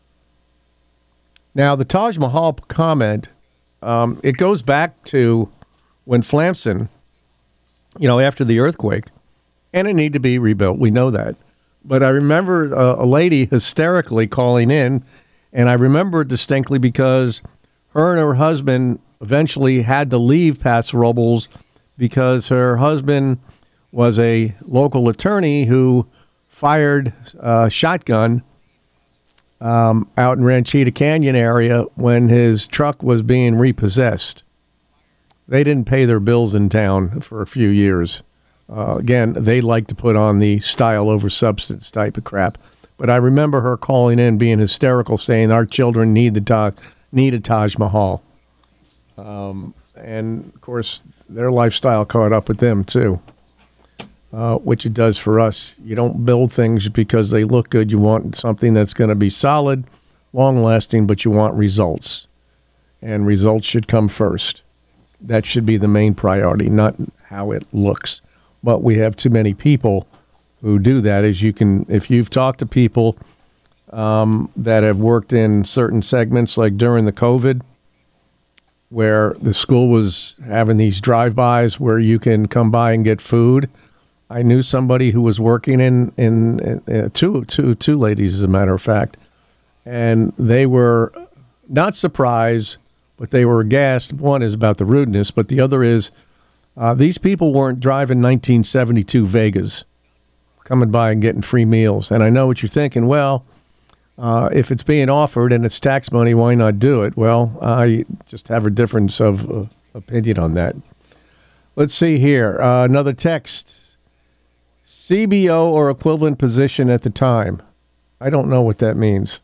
Now, the Taj Mahal comment, um, it goes back to when Flamson, you know, after the earthquake, and it need to be rebuilt. We know that. But I remember uh, a lady hysterically calling in, and I remember it distinctly because her and her husband eventually had to leave Paso Robles because her husband was a local attorney who fired a shotgun um, out in Ranchita Canyon area when his truck was being repossessed. They didn't pay their bills in town for a few years. Uh, again, they like to put on the style over substance type of crap. But I remember her calling in, being hysterical, saying our children need the Taj, need a Taj Mahal. Um, and, of course, their lifestyle caught up with them, too, uh, which it does for us. You don't build things because they look good. You want something that's going to be solid, long-lasting, but you want results. And results should come first. That should be the main priority, not how it looks. But we have too many people who do that. As you can, if you've talked to people um, that have worked in certain segments, like during the COVID, where the school was having these drive-bys where you can come by and get food. I knew somebody who was working in, in, in uh, two, two, two ladies, as a matter of fact, and they were not surprised, but they were aghast. One is about the rudeness, but the other is uh, these people weren't driving nineteen seventy-two Vegas, coming by and getting free meals. And I know what you're thinking, well, uh, if it's being offered and it's tax money, why not do it? Well, I just have a difference of uh, opinion on that. Let's see here. Uh, another text. C B O or equivalent position at the time. I don't know what that means.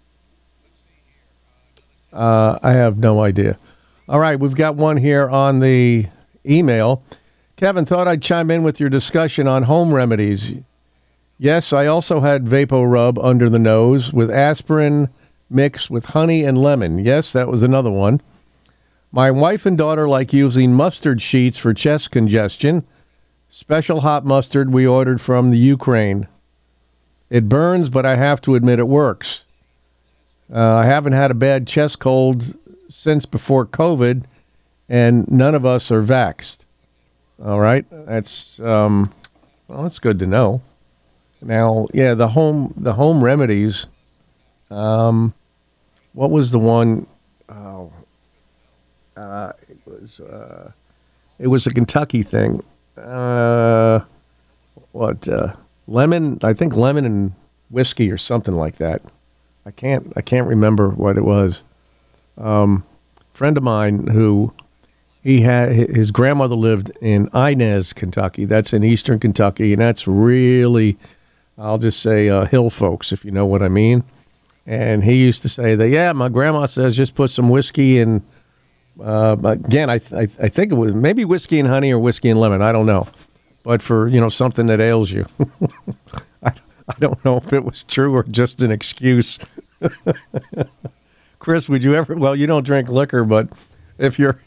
Uh, I have no idea. All right, we've got one here on the email. Kevin, thought I'd chime in with your discussion on home remedies. Yes, I also had VapoRub under the nose with aspirin mixed with honey and lemon. Yes, that was another one. My wife and daughter like using mustard sheets for chest congestion. Special hot mustard we ordered from the Ukraine. It burns, but I have to admit it works. Uh, I haven't had a bad chest cold since before COVID, and none of us are vaxxed. All right, that's um, well, that's good to know. Now, yeah, the home the home remedies. Um, what was the one? Oh, uh, it was uh, it was a Kentucky thing. Uh, what uh, lemon? I think lemon and whiskey or something like that. I can't I can't remember what it was. Um, friend of mine who he had his grandmother lived in Inez, Kentucky. That's in eastern Kentucky, and that's really, I'll just say, uh, hill folks, if you know what I mean. And he used to say that, yeah, my grandma says just put some whiskey and uh, again, I, I I think it was maybe whiskey and honey or whiskey and lemon. I don't know, but for you know something that ails you. I, I don't know if it was true or just an excuse. Chris, would you ever? Well, you don't drink liquor, but if you're,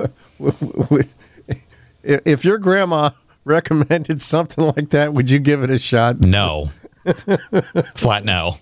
if your grandma recommended something like that, would you give it a shot? No. Flat no.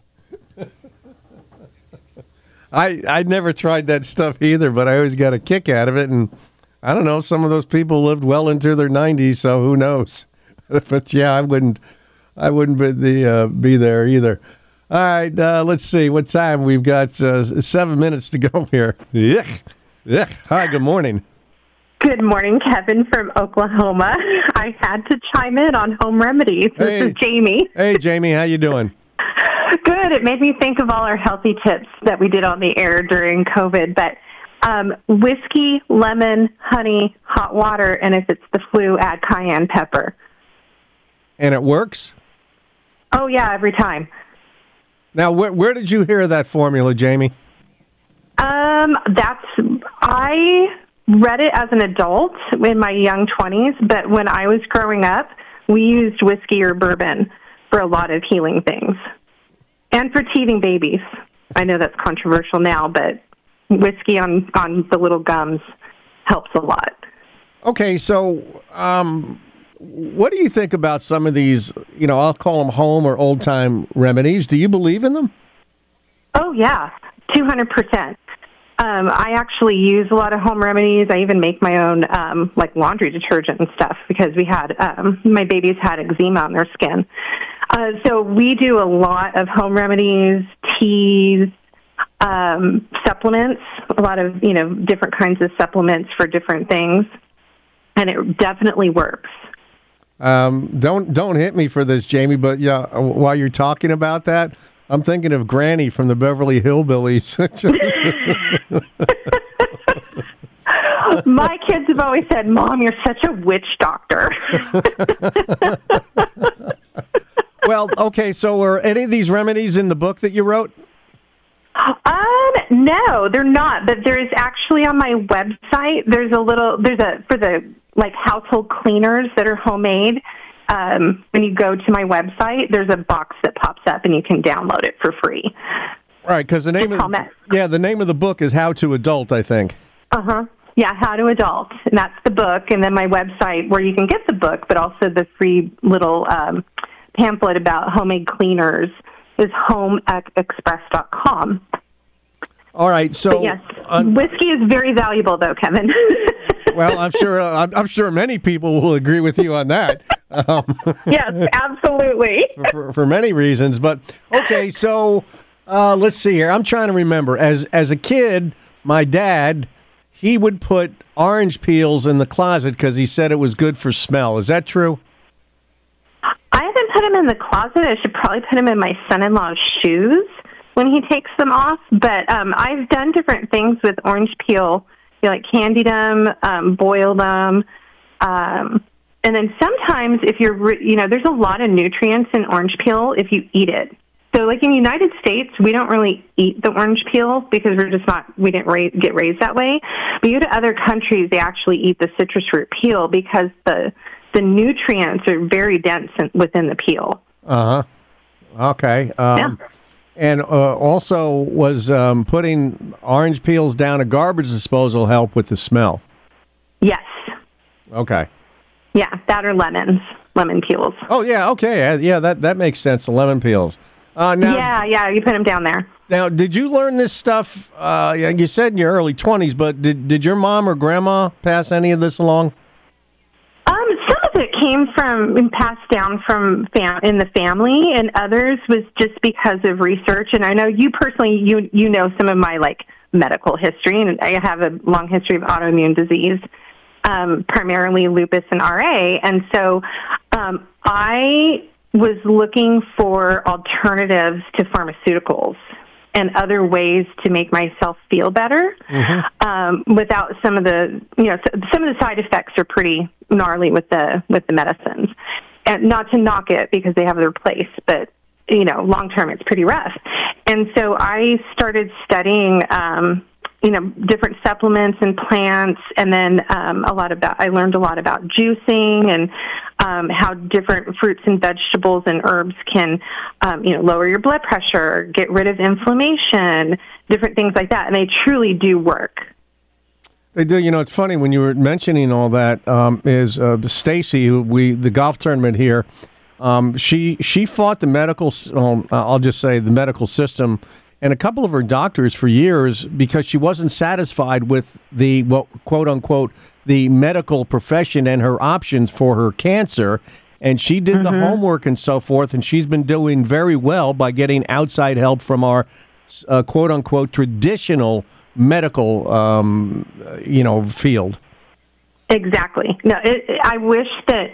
I I never tried that stuff either, but I always got a kick out of it, and I don't know. Some of those people lived well into their nineties, so who knows? But yeah, I wouldn't. I wouldn't be the uh, be there either. All right, uh, let's see what time we've got. Uh, seven minutes to go here. Yuck, yuck. Hi, good morning. Good morning, Kevin from Oklahoma. I had to chime in on home remedies. This Hey. is Jamie. Hey, Jamie, how you doing? Good. It made me think of all our healthy tips that we did on the air during COVID. But um, whiskey, lemon, honey, hot water, and if it's the flu, add cayenne pepper. And it works? Oh, yeah, every time. Now, where where did you hear that formula, Jamie? Um, that's I read it as an adult in my young twenties, but when I was growing up, we used whiskey or bourbon for a lot of healing things. And for teething babies. I know that's controversial now, but whiskey on, on the little gums helps a lot. Okay, so um, what do you think about some of these, you know, I'll call them home or old-time remedies. Do you believe in them? Oh, yeah, two hundred percent. Um, I actually use a lot of home remedies. I even make my own, um, like laundry detergent and stuff because we had, um, my babies had eczema on their skin. Uh, so we do a lot of home remedies, teas, um, supplements, a lot of, you know, different kinds of supplements for different things. And it definitely works. Um, don't don't hit me for this, Jamie, but yeah, while you're talking about that, I'm thinking of Granny from the Beverly Hillbillies. My kids have always said, Mom, you're such a witch doctor. Well, okay, so are any of these remedies in the book that you wrote? Um, no, they're not. But there is actually on my website, there's a little, there's a, for the, like, household cleaners that are homemade. Um, when you go to my website, there's a box that pops up and you can download it for free. Right, because the name of the, yeah, the name of the book is How to Adult, I think. Uh-huh. Yeah, How to Adult. And that's the book. And then my website where you can get the book, but also the free little um, pamphlet about homemade cleaners is home express dot com. All right, so but yes, uh, whiskey is very valuable, though, Kevin. Well, I'm sure uh, I'm, I'm sure many people will agree with you on that. Um, yes, absolutely. for, for many reasons, but okay. So uh, let's see here. I'm trying to remember. As as a kid, my dad he would put orange peels in the closet because he said it was good for smell. Is that true? I haven't put them in the closet. I should probably put them in my son-in-law's shoes when he takes them off. But um, I've done different things with orange peel. You know, like candied them, um, boiled them, um, and then sometimes if you're, re- you know, there's a lot of nutrients in orange peel if you eat it. So, like in the United States, we don't really eat the orange peel because we're just not, we didn't ra- get raised that way. But you go to other countries, they actually eat the citrus fruit peel because the the nutrients are very dense in, within the peel. Uh huh. Okay. Um, yeah. And uh, also, was um, putting orange peels down a garbage disposal help with the smell? Yes. Okay. Yeah, that or lemons, lemon peels. Oh, yeah, okay. Uh, yeah, that, that makes sense, the lemon peels. Uh, now, yeah, yeah, you put them down there. Now, did you learn this stuff, uh, you said in your early twenties, but did, did your mom or grandma pass any of this along? Um, some of it came from, passed down from fam- in the family, and others was just because of research. And I know you personally, you you know some of my, like, medical history, and I have a long history of autoimmune disease, um, primarily lupus and R A. And so um, I was looking for alternatives to pharmaceuticals and other ways to make myself feel better, mm-hmm. um, without some of the, you know, some of the side effects are pretty gnarly with the with the medicines. And not to knock it because they have their place, but you know, long term it's pretty rough. And so I started studying, um, you know, different supplements and plants, and then um, a lot about. I learned a lot about juicing and um, how different fruits and vegetables and herbs can, um, you know, lower your blood pressure, get rid of inflammation, different things like that, and they truly do work. They do. You know, it's funny when you were mentioning all that. Um, is uh, Stacy, who we the golf tournament here? Um, she she fought the medical. Um, I'll just say the medical system. And a couple of her doctors for years because she wasn't satisfied with the, well, quote unquote, the medical profession and her options for her cancer. And she did mm-hmm. the homework and so forth. And she's been doing very well by getting outside help from our, uh, quote unquote, traditional medical, um, you know, field. Exactly. No, it, it, I wish that,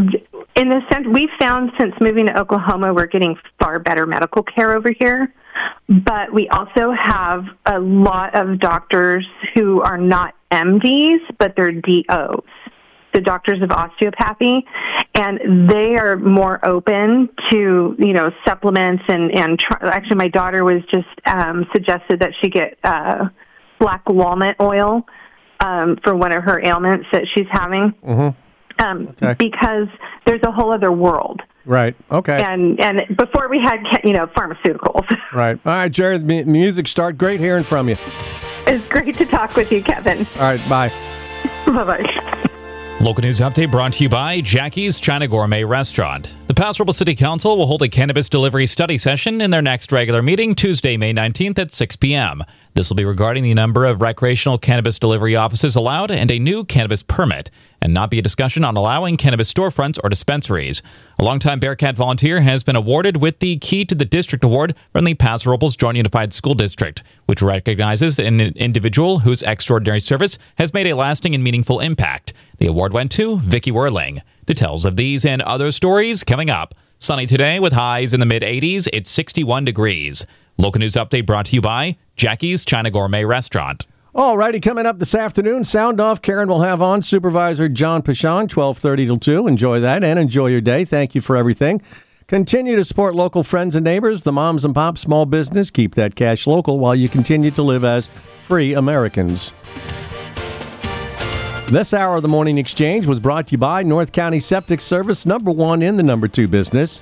in the sense, we've found since moving to Oklahoma, we're getting far better medical care over here. But we also have a lot of doctors who are not M Ds, but they're D Os, the doctors of osteopathy, and they are more open to, you know, supplements and, and try, actually my daughter was just um, suggested that she get uh, black walnut oil um, for one of her ailments that she's having. Mm-hmm. Um, okay. Because there's a whole other world. Right. Okay. And and before we had, you know, pharmaceuticals. Right. All right, Jared, the music start. Great hearing from you. It's great to talk with you, Kevin. All right. Bye. Bye-bye. Local news update brought to you by Jackie's China Gourmet Restaurant. The Paso Robles City Council will hold a cannabis delivery study session in their next regular meeting Tuesday, May nineteenth at six p.m. This will be regarding the number of recreational cannabis delivery offices allowed and a new cannabis permit, and not be a discussion on allowing cannabis storefronts or dispensaries. A longtime Bearcat volunteer has been awarded with the Key to the District Award from the Paso Robles Joint Unified School District, which recognizes an individual whose extraordinary service has made a lasting and meaningful impact. The award went to Vicky Werling. Details of these and other stories coming up. Sunny today with highs in the mid-eighties. It's sixty-one degrees. Local news update brought to you by Jackie's China Gourmet Restaurant. All righty, coming up this afternoon, Sound Off. Karen will have on Supervisor John Pashon, twelve thirty till two. Enjoy that and enjoy your day. Thank you for everything. Continue to support local friends and neighbors, the moms and pops, small business. Keep that cash local while you continue to live as free Americans. This hour of the Morning Exchange was brought to you by North County Septic Service, number one in the number two business.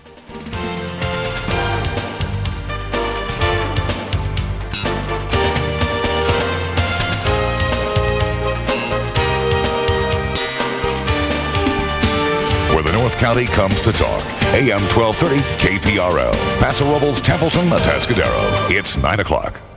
Where the North County comes to talk. A M twelve thirty K P R L. Paso Robles, Templeton, Atascadero. It's nine o'clock.